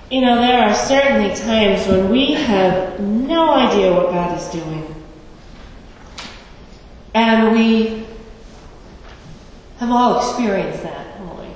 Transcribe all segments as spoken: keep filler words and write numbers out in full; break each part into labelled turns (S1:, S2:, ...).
S1: You know, there are certainly times when we have no idea what God is doing. And we have all experienced that, haven't we?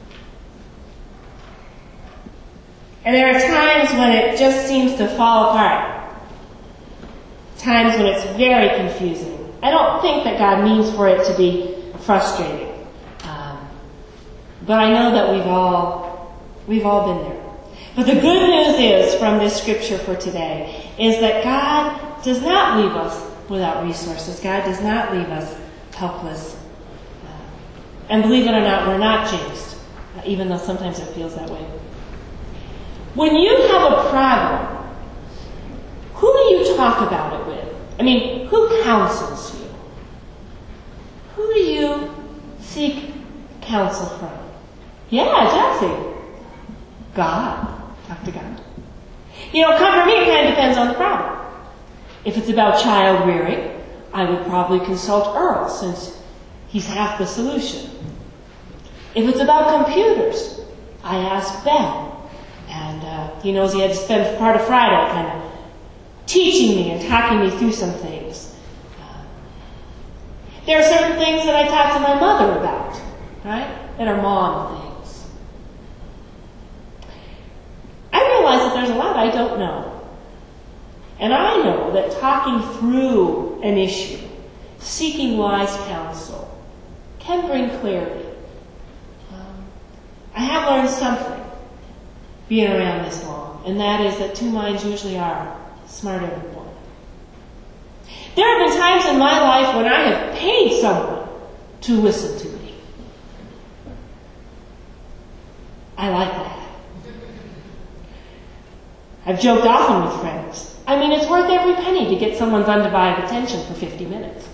S1: And there are times when it just seems to fall apart. Times when it's very confusing. I don't think that God means for it to be frustrating. Um, but I know that we've all, we've all been there. But the good news is, from this scripture for today, is that God does not leave us without resources. God does not leave us helpless. Uh, and believe it or not, we're not jinxed, uh, even though sometimes it feels that way. When you have a problem, who do you talk about it with? I mean, who counsels you? Who do you seek counsel from? Yeah, Jesse. God. Talk to God. You know, comfort me, it kind of depends on the problem. If it's about child rearing, I would probably consult Earl, since he's half the solution. If it's about computers, I ask Ben. And uh, he knows he had to spend part of Friday kind of teaching me and talking me through some things. Uh, there are certain things that I talk to my mother about, right? That are mom things. I realize that there's a lot I don't know. And I know that talking through an issue, seeking wise counsel, can bring clarity. Um, I have learned something being around this long, and that is that two minds usually are smarter than one. There have been times in my life when I have paid someone to listen to me. I like that. I've joked often with friends. I mean, it's worth every penny to get someone's undivided attention for fifty minutes.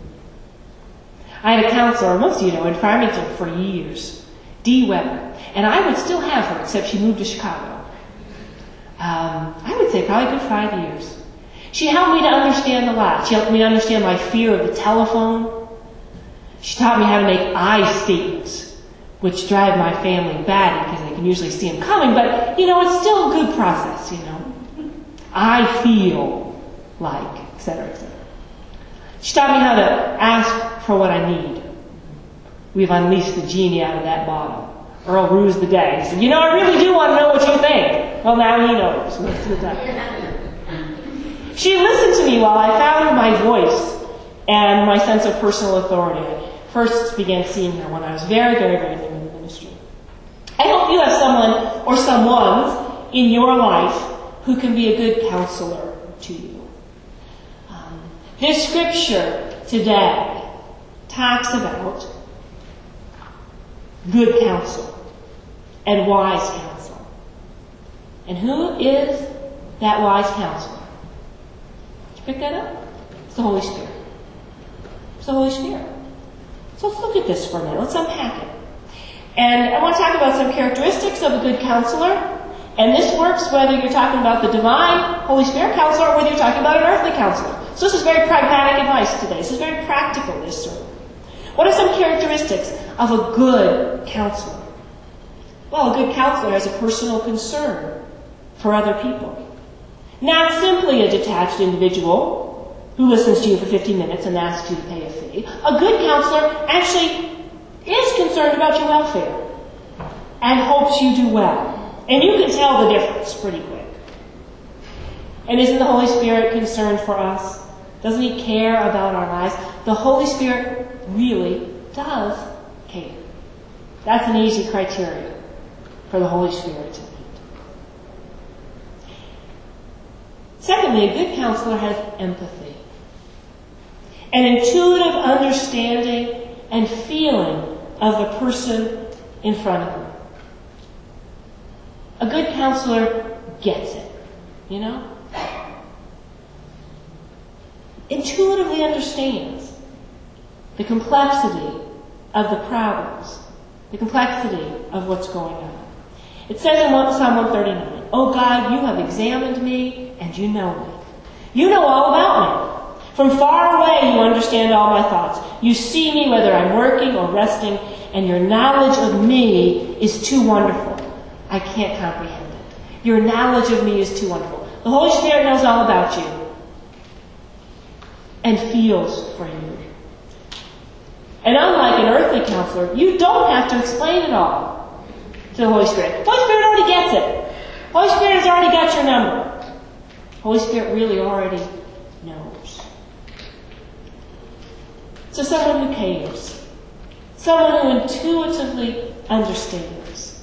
S1: I had a counselor, most of you know, in Farmington for years, Dee Weber, and I would still have her, except she moved to Chicago. Um, I would say probably a good five years. She helped me to understand a lot. She helped me to understand my fear of the telephone. She taught me how to make I statements, which drive my family batty because they can usually see them coming, but, you know, it's still a good process, you know. I feel like, et cetera, et cetera. She taught me how to ask for what I need. We've unleashed the genie out of that bottle. Earl rues the day. He said, you know, I really do want to know what you think. Well, now he knows most of the time. She listened to me while I found my voice and my sense of personal authority. I first began seeing her when I was very, very, very new in the ministry. I hope you have someone or someones in your life who can be a good counselor to you. Um, this scripture today talks about good counsel and wise counsel. And who is that wise counselor? Did you pick that up? It's the Holy Spirit. It's the Holy Spirit. So let's look at this for a minute. Let's unpack it. And I want to talk about some characteristics of a good counselor. And this works whether you're talking about the divine Holy Spirit counselor or whether you're talking about an earthly counselor. So this is very pragmatic advice today. This is very practical, this sermon. What are some characteristics of a good counselor? Well, a good counselor has a personal concern for other people. Not simply a detached individual who listens to you for fifteen minutes and asks you to pay a fee. A good counselor actually is concerned about your welfare and hopes you do well. And you can tell the difference pretty quick. And isn't the Holy Spirit concerned for us? Doesn't He care about our lives? The Holy Spirit really does care. That's an easy criteria for the Holy Spirit to meet. Secondly, a good counselor has empathy. An intuitive understanding and feeling of the person in front of them. A good counselor gets it, you know? Intuitively understands the complexity of the problems, the complexity of what's going on. It says in Psalm one thirty-nine, "Oh God, you have examined me and you know me. You know all about me. From far away you understand all my thoughts. You see me whether I'm working or resting, and your knowledge of me is too wonderful. I can't comprehend it." Your knowledge of me is too wonderful. The Holy Spirit knows all about you and feels for you. And unlike an earthly counselor, you don't have to explain it all to the Holy Spirit. The Holy Spirit already gets it. The Holy Spirit has already got your number. The Holy Spirit really already knows. So someone who cares. Someone who intuitively understands.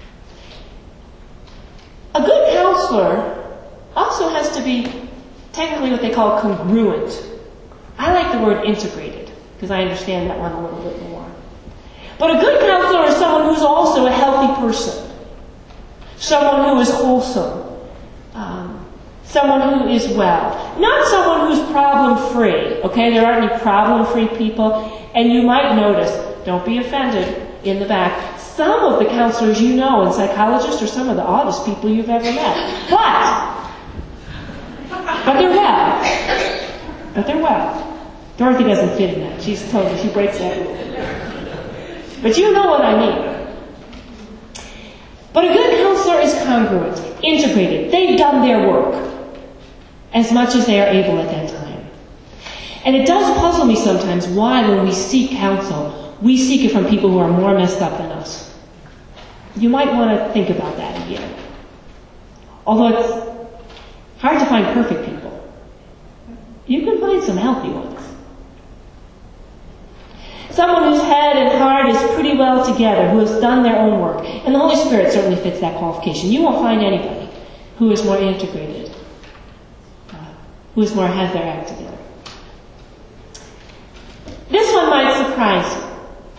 S1: A good counselor also has to be technically what they call congruent. I like the word integrated, because I understand that one a little bit more. But a good counselor is someone who's also a healthy person. Someone who is wholesome. Um, someone who is well. Not someone who's problem-free. Okay, there aren't any problem-free people. And you might notice, don't be offended in the back, some of the counselors you know and psychologists are some of the oddest people you've ever met. But, but they're well. But they're well. Dorothy doesn't fit in that. She's told me she breaks that rule. But you know what I mean. But a good counselor is congruent, integrated. They've done their work as much as they are able at that time. And it does puzzle me sometimes why, when we seek counsel, we seek it from people who are more messed up than us. You might want to think about that again. Although it's hard to find perfect people, you can find some healthy ones. Someone whose head and heart is pretty well together, who has done their own work. And the Holy Spirit certainly fits that qualification. You won't find anybody who is more integrated, uh, who is more has their act together. This one might surprise you.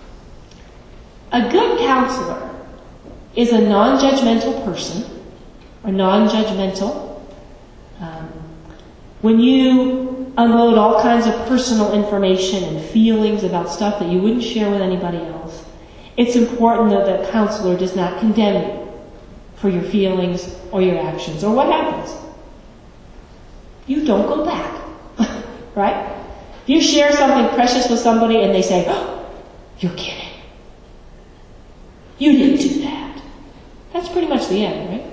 S1: A good counselor is a non-judgmental person, or non-judgmental. Um, when you unload all kinds of personal information and feelings about stuff that you wouldn't share with anybody else, it's important that the counselor does not condemn you for your feelings or your actions. Or what happens? You don't go back. Right? If you share something precious with somebody and they say, oh, you're kidding. You didn't do that. That's pretty much the end, right?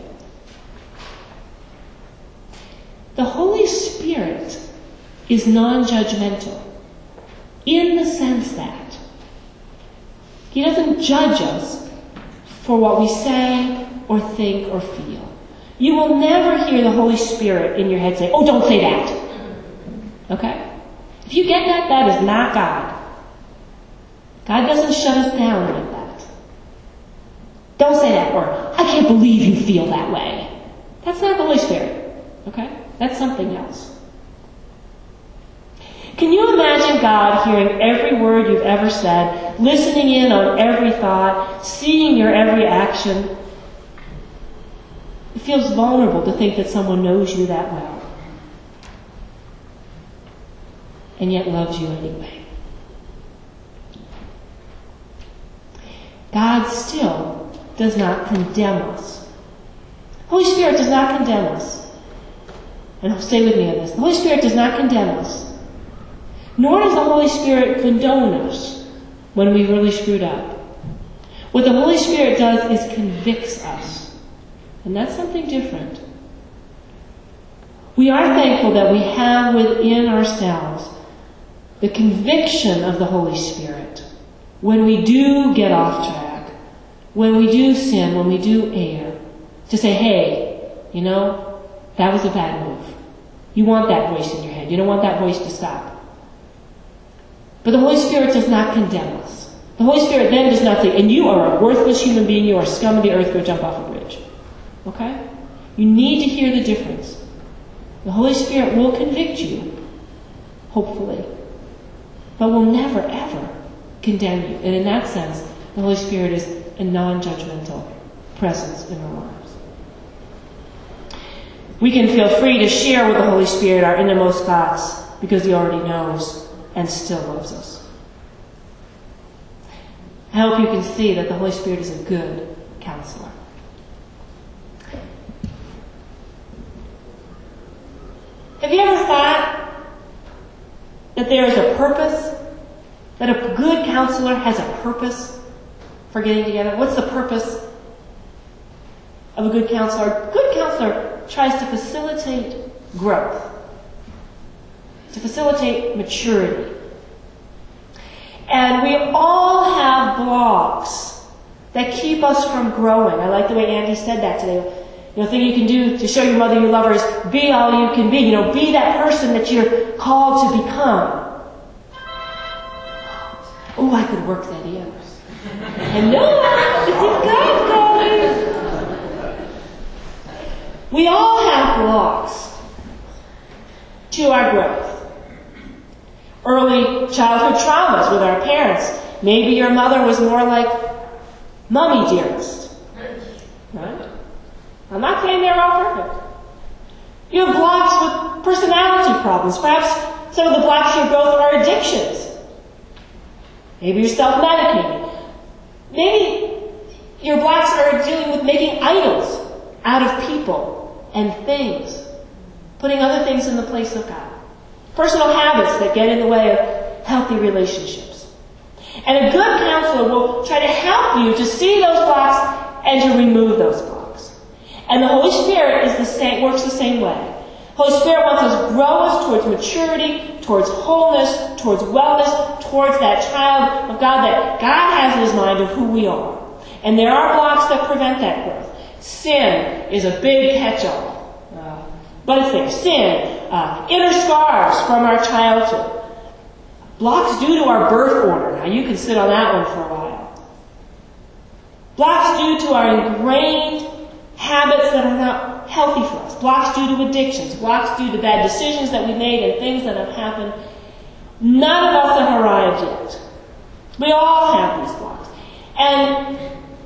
S1: The Holy Spirit is non-judgmental in the sense that He doesn't judge us for what we say or think or feel. You will never hear the Holy Spirit in your head say, oh, don't say that. Okay? If you get that, that is not God. God doesn't shut us down like that. Don't say that, or I can't believe you feel that way. That's not the Holy Spirit. Okay? That's something else. Can you imagine God hearing every word you've ever said, listening in on every thought, seeing your every action? It feels vulnerable to think that someone knows you that well, and yet loves you anyway. God still does not condemn us. Holy Spirit does not condemn us. And stay with me on this. The Holy Spirit does not condemn us. Nor does the Holy Spirit condone us when we really screwed up. What the Holy Spirit does is convicts us. And that's something different. We are thankful that we have within ourselves the conviction of the Holy Spirit when we do get off track, when we do sin, when we do err, to say, hey, you know, that was a bad move. You want that voice in your head. You don't want that voice to stop. But the Holy Spirit does not condemn us. The Holy Spirit then does not say, and you are a worthless human being, you are scum of the earth, go jump off a bridge. Okay? You need to hear the difference. The Holy Spirit will convict you, hopefully, but will never, ever condemn you. And in that sense, the Holy Spirit is a non-judgmental presence in our lives. We can feel free to share with the Holy Spirit our innermost thoughts because He already knows and still loves us. I hope you can see that the Holy Spirit is a good counselor. Have you ever thought that there is a purpose? That a good counselor has a purpose for getting together? What's the purpose of a good counselor. A good counselor tries to facilitate growth, to facilitate maturity. And we all have blocks that keep us from growing. I like the way Andy said that today. You know, the thing you can do to show your mother you love her is be all you can be. You know, be that person that you're called to become. Oh, I could work that in. I know, this is God calling. We all have blocks to our growth. Early childhood traumas with our parents. Maybe your mother was more like, Mommy dearest. Right? I'm not saying they're all perfect. You have blocks with personality problems. Perhaps some of the blocks to your growth are addictions. Maybe you're self-medicating. Maybe your blocks are dealing with making idols out of people and things. Putting other things in the place of God. Personal habits that get in the way of healthy relationships. And a good counselor will try to help you to see those blocks and to remove those blocks. And the Holy Spirit is the same, works the same way. Holy Spirit wants us to grow us towards maturity, towards wholeness, towards wellness, towards that child of God that God has in His mind of who we are. And there are blocks that prevent that growth. Sin is a big catch-all. Uh, but it's there. Sin, uh, inner scars from our childhood. Blocks due to our birth order. Now you can sit on that one for a while. Blocks due to our ingrained habits that are not healthy for us. Blocks due to addictions. Blocks due to bad decisions that we made and things that have happened. None of us have arrived yet. We all have these blocks. And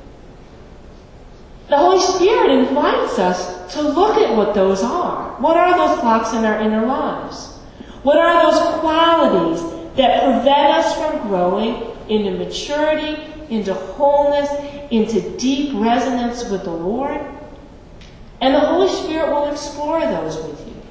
S1: the Holy Spirit invites us to look at what those are. What are those blocks in our inner lives? What are those qualities that prevent us from growing into maturity, into wholeness, into deep resonance with the Lord? And the Holy Spirit will explore those with you.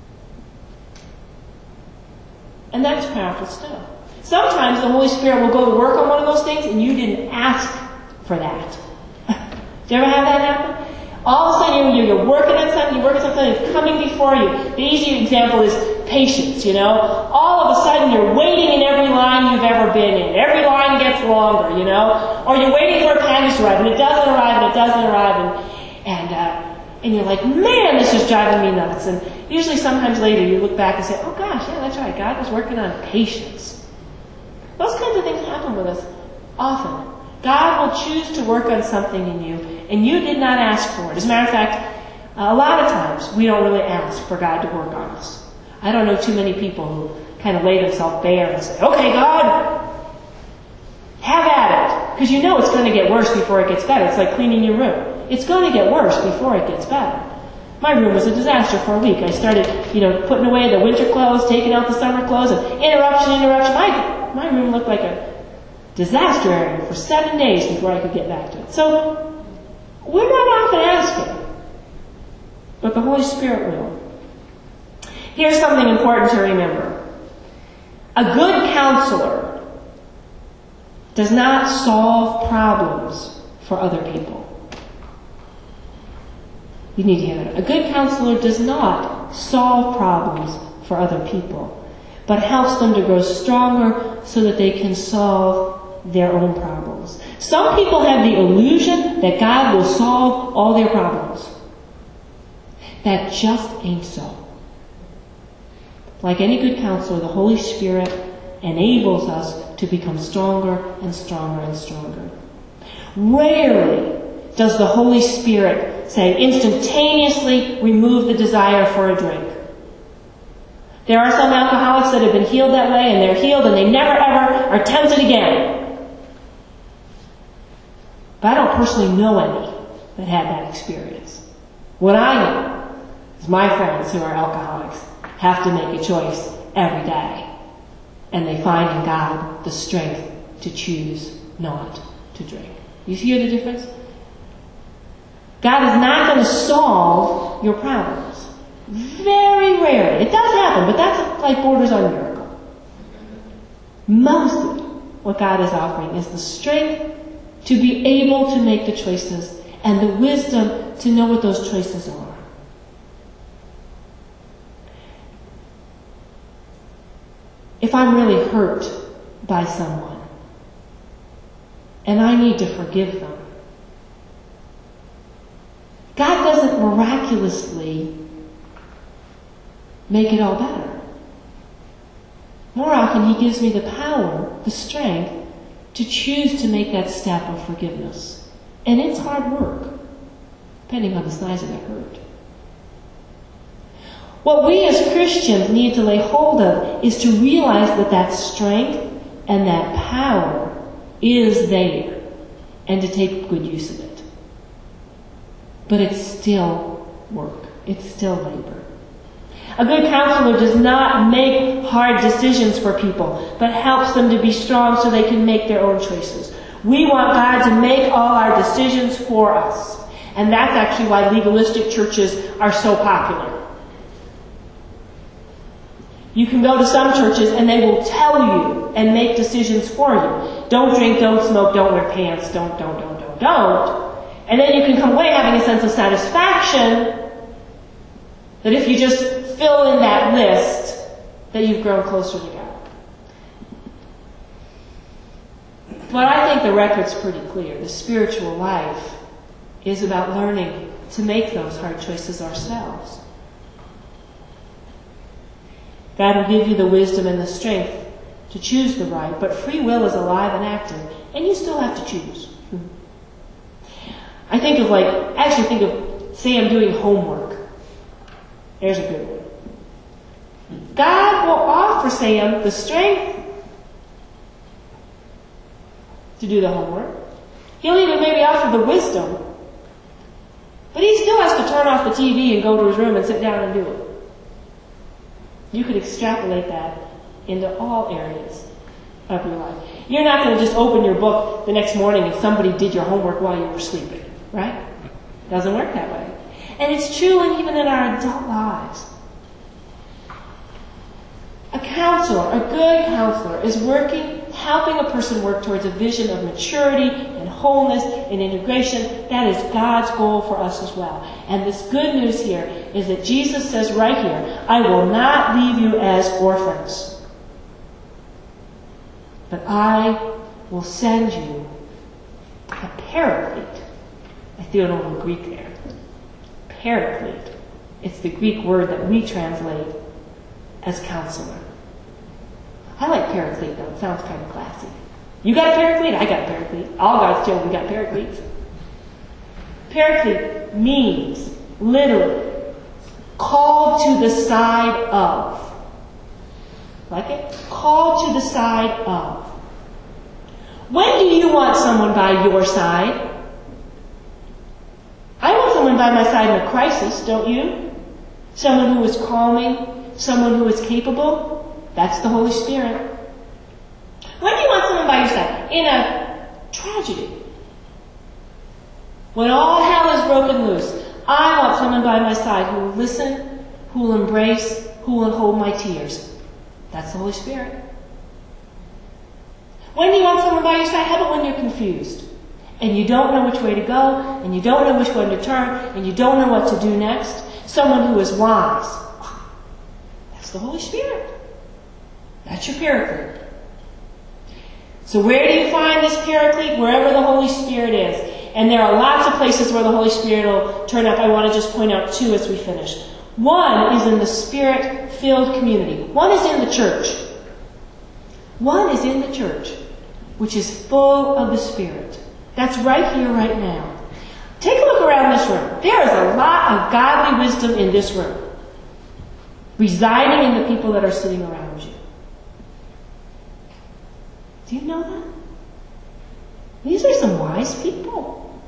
S1: And that's powerful stuff. Sometimes the Holy Spirit will go to work on one of those things and you didn't ask for that. Do you ever have that happen? All of a sudden you're, you're working on something, you're working on something, it's coming before you. The easy example is patience, you know. All of a sudden you're waiting in every line you've ever been in. Every line gets longer, you know. Or you're waiting for a package to arrive and it doesn't arrive and it doesn't arrive and, and, uh, and you're like, man, this is driving me nuts. And usually sometimes later you look back and say, oh gosh, yeah, that's right. God was working on patience. Those kinds of things happen with us often. God will choose to work on something in you, and you did not ask for it. As a matter of fact, a lot of times we don't really ask for God to work on us. I don't know too many people who kind of lay themselves bare and say, okay, God, have at it. Because you know it's going to get worse before it gets better. It's like cleaning your room. It's going to get worse before it gets better. My room was a disaster for a week. I started, you know, putting away the winter clothes, taking out the summer clothes, and interruption, interruption. My, my room looked like a disaster area for seven days before I could get back to it. So, we're not often asking, but the Holy Spirit will. Here's something important to remember. A good counselor does not solve problems for other people. You need to hear that. A good counselor does not solve problems for other people, but helps them to grow stronger so that they can solve their own problems. Some people have the illusion that God will solve all their problems. That just ain't so. Like any good counselor, the Holy Spirit enables us to become stronger and stronger and stronger. Rarely does the Holy Spirit say instantaneously remove the desire for a drink. There are some alcoholics that have been healed that way, and they're healed and they never ever are tempted again. But I don't personally know any that had that experience. What I know is my friends who are alcoholics have to make a choice every day. And they find in God the strength to choose not to drink. You hear the difference? God is not going to solve your problems. Very rarely. It does happen, but that's like borders on miracle. Mostly what God is offering is the strength to be able to make the choices and the wisdom to know what those choices are. If I'm really hurt by someone and I need to forgive them, God doesn't miraculously make it all better. More often, He gives me the power, the strength, to choose to make that step of forgiveness. And it's hard work, depending on the size of the hurt. What we as Christians need to lay hold of is to realize that that strength and that power is there, and to take good use of it. But it's still work. It's still labor. A good counselor does not make hard decisions for people, but helps them to be strong so they can make their own choices. We want God to make all our decisions for us. And that's actually why legalistic churches are so popular. You can go to some churches and they will tell you and make decisions for you. Don't drink, don't smoke, don't wear pants, don't, don't, don't, don't, don't. And then you can come away having a sense of satisfaction that if you just fill in that list, that you've grown closer to God. But I think the record's pretty clear. The spiritual life is about learning to make those hard choices ourselves. God will give you the wisdom and the strength to choose the right, but free will is alive and active, and you still have to choose. I think of like, actually think of, say I'm doing homework. There's a good one. God will offer Sam the strength to do the homework. He'll even maybe offer the wisdom. But he still has to turn off the T V and go to his room and sit down and do it. You could extrapolate that into all areas of your life. You're not going to just open your book the next morning and somebody did your homework while you were sleeping, right? It doesn't work that way. And it's true even in our adult lives. A counselor, a good counselor, is working, helping a person work towards a vision of maturity and wholeness and integration. That is God's goal for us as well. And this good news here is that Jesus says right here, I will not leave you as orphans, but I will send you a paraclete. I threw in a little Greek there. Paraclete. It's the Greek word that we translate as counselor. I like paraclete though. It sounds kind of classy. You got a paraclete? I got a paraclete. All God's children got paracletes. Paraclete means, literally, called to the side of. Like it? Called to the side of. When do you want someone by your side? I want someone by my side in a crisis, don't you? Someone who is calming, someone who is capable. That's the Holy Spirit. When do you want someone by your side? In a tragedy. When all hell is broken loose, I want someone by my side who will listen, who will embrace, who will hold my tears. That's the Holy Spirit. When do you want someone by your side? How about when you're confused? And you don't know which way to go, and you don't know which way to turn, and you don't know what to do next? Someone who is wise. That's the Holy Spirit. That's your paraclete. So where do you find this paraclete? Wherever the Holy Spirit is. And there are lots of places where the Holy Spirit will turn up. I want to just point out two as we finish. One is in the Spirit-filled community. One is in the church. One is in the church, which is full of the Spirit. That's right here, right now. Take a look around this room. There is a lot of godly wisdom in this room, residing in the people that are sitting around you. Do you know that? These are some wise people.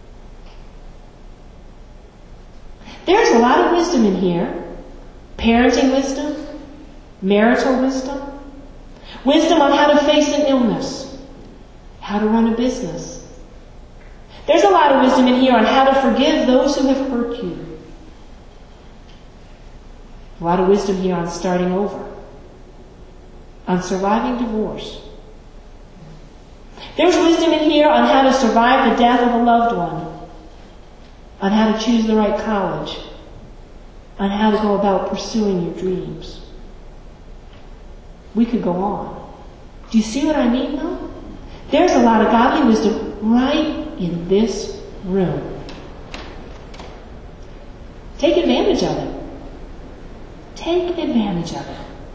S1: There's a lot of wisdom in here. Parenting wisdom, marital wisdom, wisdom on how to face an illness, how to run a business. There's a lot of wisdom in here on how to forgive those who have hurt you. A lot of wisdom here on starting over, on surviving divorce. There's wisdom in here on how to survive the death of a loved one, on how to choose the right college, on how to go about pursuing your dreams. We could go on. Do you see what I mean, though? There's a lot of godly wisdom right in this room. Take advantage of it. Take advantage of it.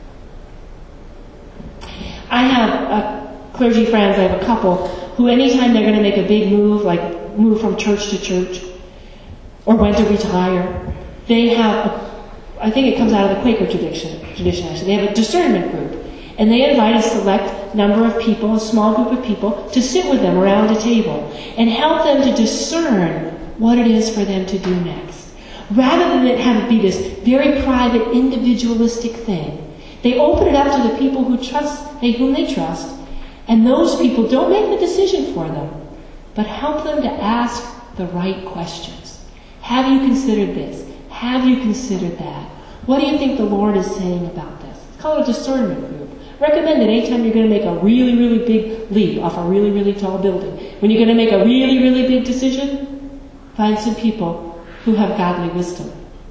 S1: I have uh, clergy friends, I have a couple, who anytime they're going to make a big move, like move from church to church, or when to retire, they have, a, I think it comes out of the Quaker tradition, tradition actually, they have a discernment group. And they invite a select number of people, a small group of people, to sit with them around a table and help them to discern what it is for them to do next. Rather than it have it be this very private, individualistic thing, they open it up to the people who trust, they, whom they trust, and those people don't make the decision for them, but help them to ask the right questions. Have you considered this? Have you considered that? What do you think the Lord is saying about this? It's called a discernment group. Recommend that anytime you're going to make a really, really big leap off a really, really tall building, when you're going to make a really, really big decision, find some people who have godly wisdom.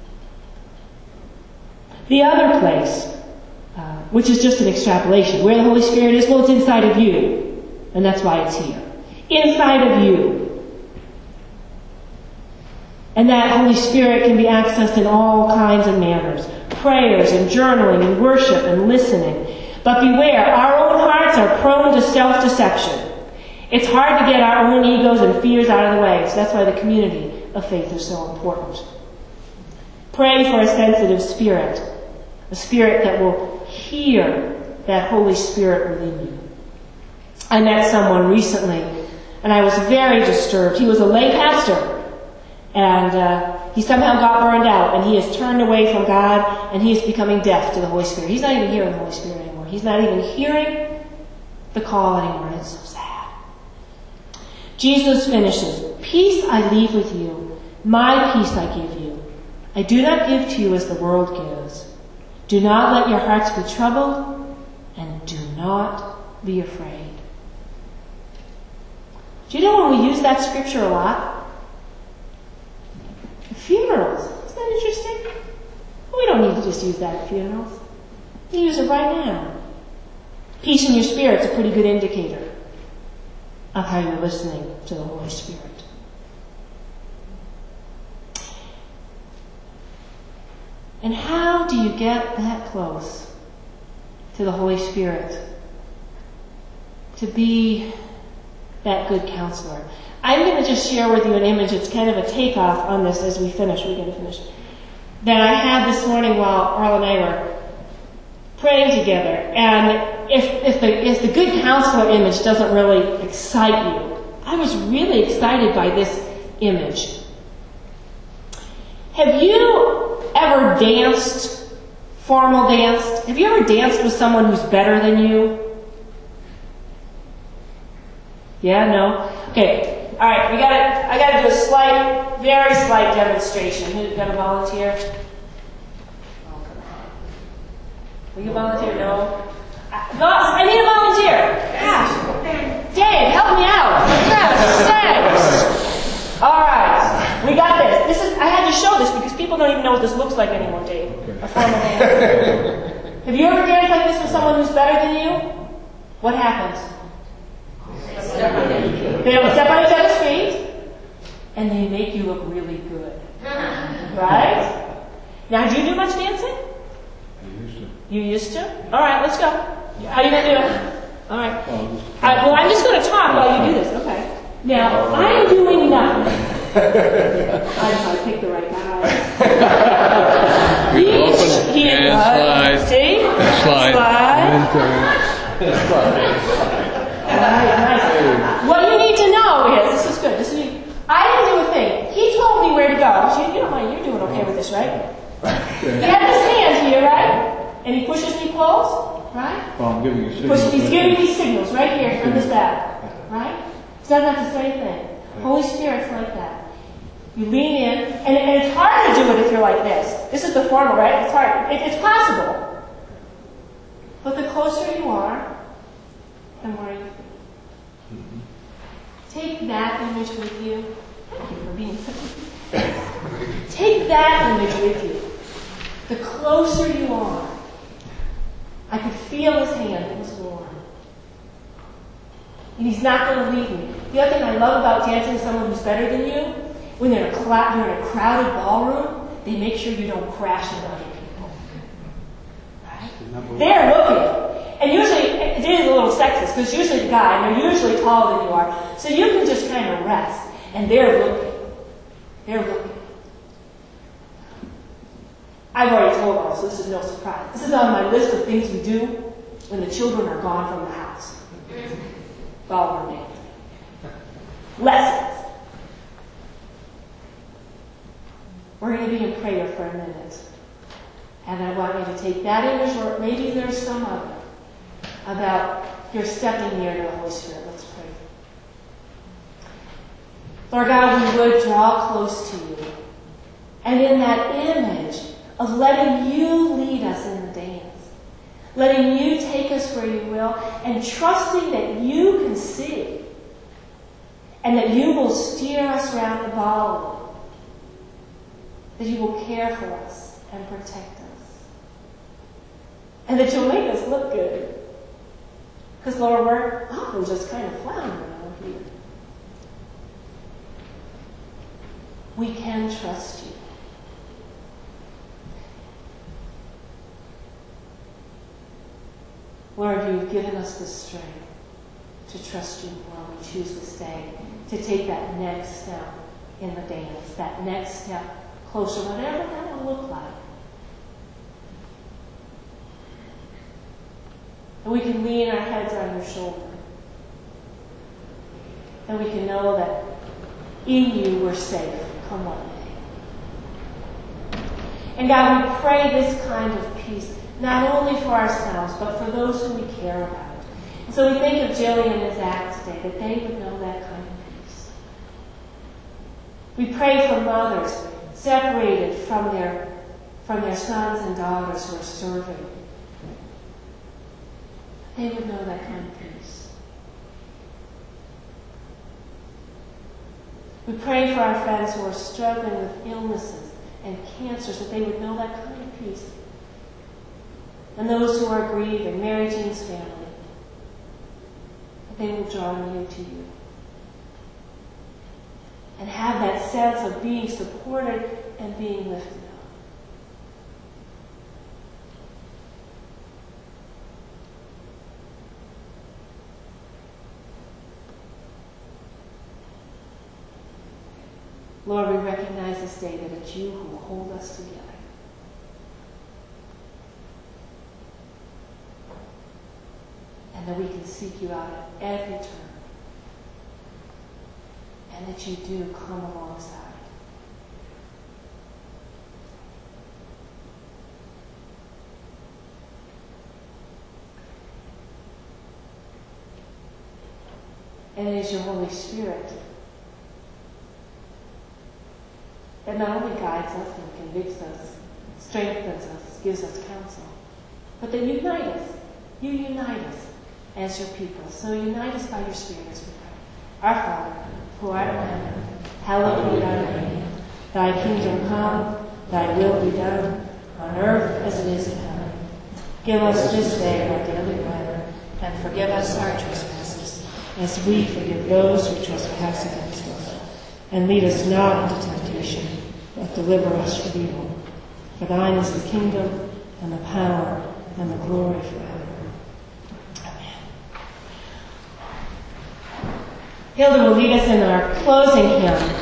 S1: The other place, uh, which is just an extrapolation, where the Holy Spirit is, well, it's inside of you. And that's why it's here. Inside of you. And that Holy Spirit can be accessed in all kinds of manners. Prayers and journaling and worship and listening. But beware, our own hearts are prone to self-deception. It's hard to get our own egos and fears out of the way, so that's why the community of faith is so important. Pray for a sensitive spirit, a spirit that will hear that Holy Spirit within you. I met someone recently, and I was very disturbed. He was a lay pastor, and uh, he somehow got burned out, and he has turned away from God, and he is becoming deaf to the Holy Spirit. He's not even hearing the Holy Spirit anymore. He's not even hearing the call anymore, and it's so sad. Jesus finishes, "Peace I leave with you, my peace I give you. I do not give to you as the world gives. Do not let your hearts be troubled, and do not be afraid." Do you know when we use that scripture a lot? Funerals. Isn't that interesting? We don't need to just use that at funerals. You use it right now. Peace in your spirit is a pretty good indicator of how you're listening to the Holy Spirit. And how do you get that close to the Holy Spirit? To be that good counselor. I'm going to just share with you an image. It's kind of a takeoff on this as we finish. We're going to finish. That I had this morning while Arl and I were praying together. And if, if, the, if the good counselor image doesn't really excite you, I was really excited by this image. Have you ever danced, formal danced? Have you ever danced with someone who's better than you? Yeah, no? Okay. All right, we gotta, I gotta do a slight, very slight demonstration. Who's gonna volunteer? Oh, come on. Will you volunteer? No? Boss, I need a volunteer. Gosh. Dave, help me out. Gosh, thanks. All right, we got this. This is, I had to show this because people don't even know what this looks like anymore, Dave. A formal dance. Have you ever danced like this with someone who's better than you? What happens? They don't step on each other's feet, and they make you look really good. Right? Now, do you do much dancing?
S2: I used to.
S1: You used to? All right, let's go. How are you going to do it? All right. All right. Well, I'm just going to talk while you do this. Okay. Now, I'm doing nothing. I just picked the right guy. he,
S2: Open
S1: he,
S2: and
S1: uh,
S2: slide.
S1: See?
S2: Slide.
S1: Slide.
S2: Slide.
S1: Right, nice. What you need to know is, this is good. This is, I didn't do a thing. He told me where to go. You, you don't mind, you're doing okay with this, right? He had his hand here, right? And he pushes me close, right?
S2: Well, I'm giving you signals.
S1: Push, he's giving me signals right here from his back, right? He doesn't have to say anything. Holy Spirit's like that. You lean in, and, and it's hard to do it if you're like this. This is the formal, right? It's hard. It, it's possible. But the closer you are, the more you mm-hmm. Take that image with you. Thank you for being such a Take that image with you. The closer you are, I could feel his hand. It was warm. And he's not going to leave me. The other thing I love about dancing with someone who's better than you, when they're in a, cla- they're in a crowded ballroom, they make sure you don't crash into other people. Right? They're looking. And usually, it is a little sexist, because usually the guy, and they're usually taller than you are, so you can just kind of rest. And they're looking. They're looking. I've already told her, so this is no surprise. This is on my list of things we do when the children are gone from the house. Ballroom dancing. Lessons. We're going to be in prayer for a minute. And I want you to take that image, or maybe there's some other, about you're stepping near to the Holy Spirit. Let's pray. Lord God, we would draw close to you. And in that image of letting you lead us in the dance, letting you take us where you will, and trusting that you can see, and that you will steer us around the ballroom, that you will care for us and protect us, and that you'll make us look good. Because, Lord, we're often just kind of floundering around here. We can trust you. Lord, you've given us the strength to trust you more. We choose this day to take that next step in the dance, that next step closer, whatever that will look like. And we can lean our heads on your shoulder. And we can know that in you we're safe, come what may. And God, we pray this kind of peace, not only for ourselves, but for those who we care about. And so we think of Jillian and Zach today, that they would know that kind of peace. We pray for mothers separated from their, from their sons and daughters who are serving. They would know that kind of peace. We pray for our friends who are struggling with illnesses and cancers, that they would know that kind of peace. And those who are grieving, Mary Jean's family, that they will draw near to you. And have that sense of being supported and being lifted up. Lord, we recognize this day that it's you who will hold us together. And that we can seek you out at every turn. And that you do come alongside. And it is your Holy Spirit that not only guides us and convicts us, strengthens us, gives us counsel, but that unite us. You unite us as your people. So unite us by your Spirit as we pray. Our Father, who art in heaven, hallowed be thy name. Thy kingdom come, thy will be done, on earth as it is in heaven. Give us this day our daily bread, and forgive us our trespasses, as we forgive those who trespass against us. And lead us not into temptation, but deliver us from evil. For thine is the kingdom, and the power, and the glory forever. Amen. Hilda will lead us in our closing hymn.